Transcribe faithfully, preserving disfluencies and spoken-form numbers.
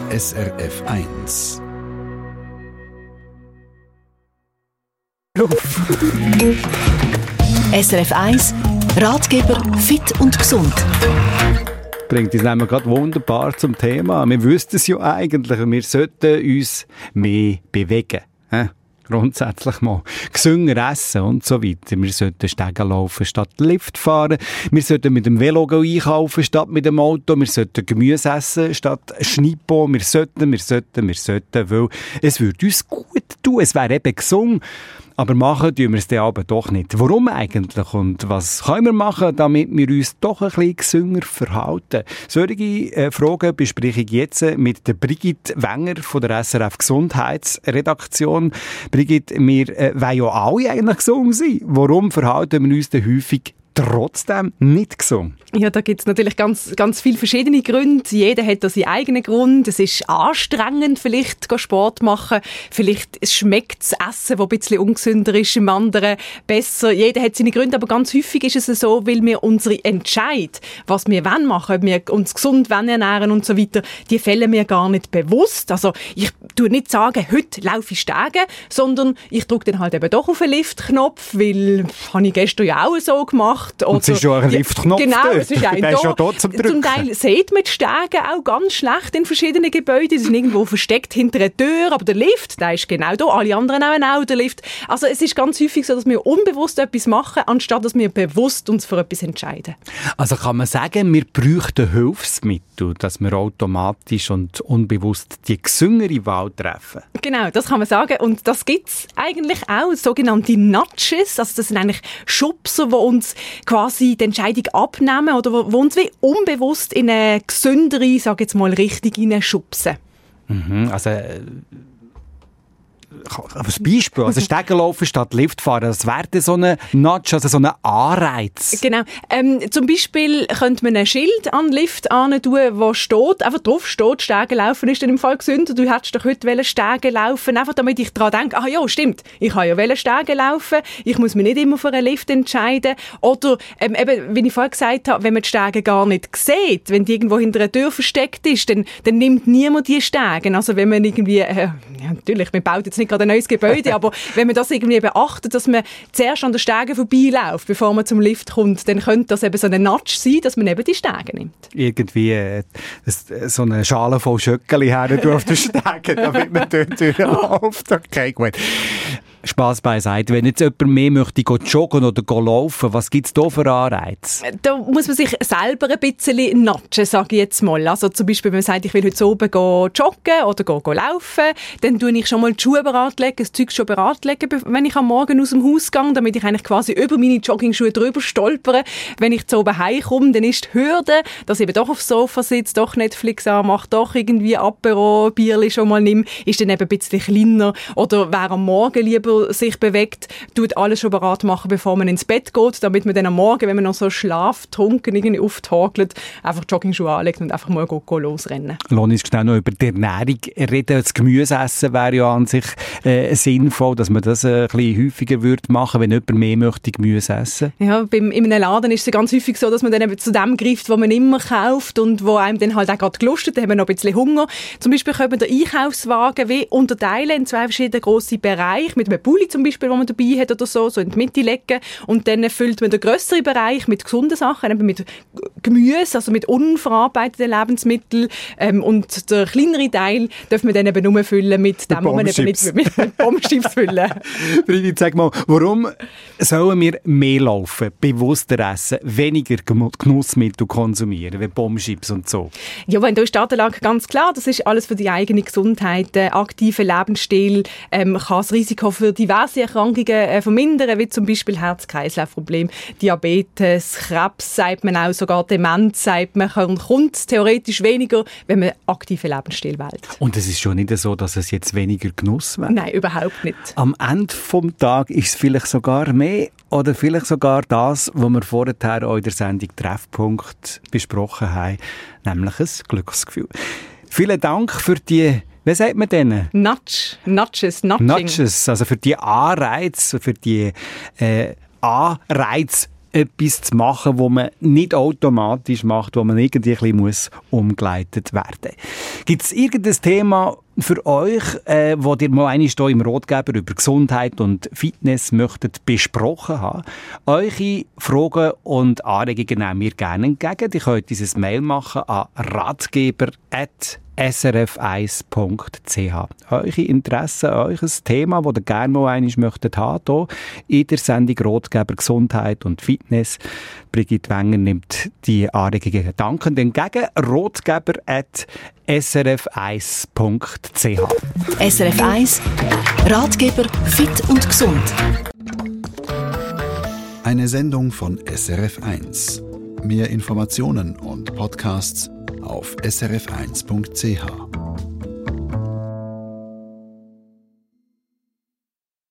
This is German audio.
S R F eins. S R F eins, Ratgeber fit und gesund. Bringt uns nämlich gerade wunderbar zum Thema. Wir wüssten es ja eigentlich, wir sollten uns mehr bewegen. Äh? Grundsätzlich mal gesünder essen und so weiter. Wir sollten Stegen laufen statt Lift fahren. Wir sollten mit dem Velo einkaufen statt mit dem Auto. Wir sollten Gemüse essen statt Schnippo. Wir sollten, wir sollten, wir sollten, weil es würde uns gut tun. Es wäre eben gesund. Aber machen tun wir es dann aber doch nicht. Warum eigentlich? Und was können wir machen, damit wir uns doch ein bisschen gesünder verhalten? Solche äh, Fragen bespreche ich jetzt mit der Brigitte Wenger von der S R F Gesundheitsredaktion. Brigitte, wir äh, wollen ja alle eigentlich gesund sein. Warum verhalten wir uns denn häufig trotzdem nicht gesund? Ja, da gibt es natürlich ganz, ganz viele verschiedene Gründe. Jeder hat da seinen eigenen Grund. Es ist anstrengend, vielleicht Sport machen. Vielleicht schmeckt das Essen, das ein bisschen ungesünder ist, im anderen besser. Jeder hat seine Gründe, aber ganz häufig ist es so, weil wir unsere Entscheid, was wir wollen machen, ob wir uns gesund ernähren und so weiter, die fällen wir gar nicht bewusst. Also ich tue nicht sagen, heute laufe ich Stege, sondern ich drücke dann halt eben doch auf den Liftknopf, weil das habe ich gestern ja auch so gemacht. Und es ist schon ein Liftknopf. Genau, dort. es ist ein Der ist ja da zum Drücken. Zum Teil sieht man die Stege auch ganz schlecht in verschiedenen Gebäuden. Sie sind irgendwo versteckt hinter einer Tür, aber der Lift, der ist genau da. Alle anderen haben auch den Lift. Also es ist ganz häufig so, dass wir unbewusst etwas machen, anstatt dass wir bewusst uns für etwas entscheiden. Also kann man sagen, wir bräuchten Hilfsmittel, dass wir automatisch und unbewusst die gesündere Wahl treffen. Genau, das kann man sagen. Und das gibt es eigentlich auch, sogenannte Nudges. Also das sind eigentlich Schubser, die uns quasi die Entscheidung abnehmen oder wo, wo uns wie unbewusst in eine gesündere, sage jetzt mal, Richtung hineinschubsen. Mhm, also als Beispiel, also Stegen laufen statt Lift fahren, das wäre so ein Nudge, also so ein Anreiz. Genau. Ähm, zum Beispiel könnte man ein Schild an den Lift hin tun, wo steht, einfach drauf steht, Stegen laufen ist dann im Fall gesünder. Du hättest doch heute Stegen laufen, einfach damit ich daran denke, ah ja, stimmt, ich kann ja Stegen laufen, ich muss mich nicht immer für einen Lift entscheiden. Oder ähm, eben, wie ich vorher gesagt habe, wenn man die Stege gar nicht sieht, wenn die irgendwo hinter einer Tür versteckt ist, dann, dann nimmt niemand die Stegen. Also wenn man irgendwie, äh, ja, natürlich, man baut jetzt nicht gerade ein neues Gebäude, aber wenn man das irgendwie beachtet, dass man zuerst an den Stegen vorbeiläuft, bevor man zum Lift kommt, dann könnte das eben so ein Nudge sein, dass man eben die Stege nimmt. Irgendwie äh, so eine Schale voll Schöckeli her auf den Stegen, damit man dort durchläuft. Okay, gut. Spass beiseite. Wenn jetzt jemand mehr möchte joggen oder laufen, was gibt es da für Anreize? Da muss man sich selber ein bisschen nudgen, sage ich jetzt mal. Also zum Beispiel, wenn man sagt, ich will heute oben joggen oder go, go laufen, dann tue ich schon mal die Schuhe bereitlegen, das Zeug schon bereitlegen, wenn ich am Morgen aus dem Haus gehe, damit ich eigentlich quasi über meine Joggingschuhe drüber stolpere. Wenn ich zu oben heimkomme, dann ist die Hürde, dass ich eben doch aufs Sofa sitze, doch Netflix anmache, doch irgendwie Apero, Bierli schon mal nehme, ist dann eben ein bisschen kleiner. Oder wer am Morgen lieber sich bewegt, tut alles schon bereit machen, bevor man ins Bett geht, damit man dann am Morgen, wenn man noch so schlaftrunken irgendwie auftakelt, einfach Joggingschuhe anlegt und einfach mal go, go losrennen. Lohnt es schnell noch über die Ernährung reden. Das Gemüse essen wäre ja an sich äh, sinnvoll, dass man das äh, ein bisschen häufiger würde machen, wenn jemand mehr möchte Gemüse essen. Ja, beim, in einem Laden ist es ganz häufig so, dass man dann eben zu dem greift, was man immer kauft und wo einem dann halt auch gerade gelustet, dann haben wir noch ein bisschen Hunger. Zum Beispiel können wir den Einkaufswagen wie unterteilen in zwei verschiedene grosse Bereiche, mit einem Pulli zum Beispiel, den man dabei hat oder so, so in die Mitte legen. Und dann füllt man den grösseren Bereich mit gesunden Sachen, eben mit Gemüse, also mit unverarbeiteten Lebensmitteln. Ähm, und der kleinere Teil darf man dann eben nur füllen mit dem, was man eben nicht mit, mit Bombschips füllen. Brigitte, sag mal, warum sollen wir mehr laufen, bewusster essen, weniger Genussmittel konsumieren, wie Bombschips und so? Ja, wenn da ist die Datenlage ganz klar, das ist alles für die eigene Gesundheit. Der aktive Lebensstil ähm, kann das Risiko für diverse Erkrankungen äh, vermindern, wie zum Beispiel Herz-Kreislauf-Problem, Diabetes, Krebs, sagt man auch, sogar Demenz, sagt man, kommt theoretisch weniger, wenn man aktiven Lebensstil wählt. Und es ist schon nicht so, dass es jetzt weniger Genuss wäre? Nein, überhaupt nicht. Am Ende des Tages ist es vielleicht sogar mehr oder vielleicht sogar das, was wir vorher auch in der Sendung Treffpunkt besprochen haben, nämlich ein Glücksgefühl. Vielen Dank für die, wie sagt man denen? Nudge, Nudges, Nudging. Nudges, also für die Anreize, für die äh, Anreiz etwas zu machen, wo man nicht automatisch macht, wo man irgendwie ein bisschen muss umgeleitet werden. Gibt es irgendein Thema für euch, äh, wo ihr mal einmal hier im Ratgeber über Gesundheit und Fitness möchtet besprochen haben? Eure Fragen und Anregungen nehmen wir gerne entgegen. Ihr könnt dieses Mail machen an ratgeber at s r f eins punkt c h. Eure Interessen, euer Thema, das ihr gerne mal einmal möchtet haben, hier in der Sendung Ratgeber Gesundheit und Fitness. Brigitte Wenger nimmt die Anregungen dankend entgegen. ratgeber at s r f eins punkt c h. S R F eins Ratgeber fit und gesund. Eine Sendung von S R F eins. Mehr Informationen und Podcasts auf s r f eins punkt c h.